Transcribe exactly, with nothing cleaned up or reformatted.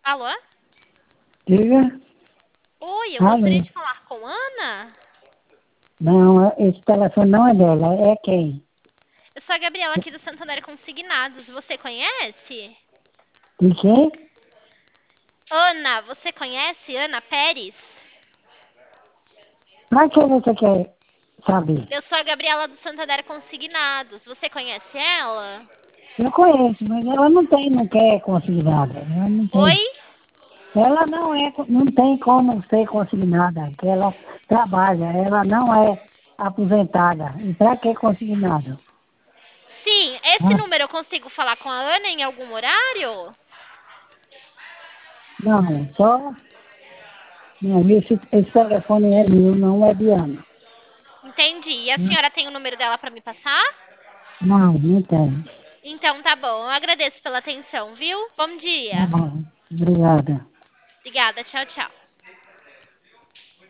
Alô? Diga. Oi, eu gostaria Alô. de falar com Ana. Não, esse telefone não é dela, é quem? Eu sou a Gabriela aqui do Santander Consignados. Você conhece? De quem? Ana, você conhece Ana Pérez? Pra que você quer saber? Eu sou a Gabriela do Santander Consignados. Você conhece ela? Eu conheço, mas ela não tem, não quer consignada. Ela não Oi? tem. Ela não é, não tem como ser consignada, que ela trabalha, ela não é aposentada. E pra que consignado? Sim, esse Ah, número eu consigo falar com a Ana em algum horário? não, só. Não, esse, esse telefone é meu, não é de Ana. Entendi. E a Hum, senhora tem o número dela para me passar? Não, não tem. Então tá bom. Eu agradeço pela atenção, viu? Bom Tá dia. bom, obrigada. Obrigada. Tchau, tchau.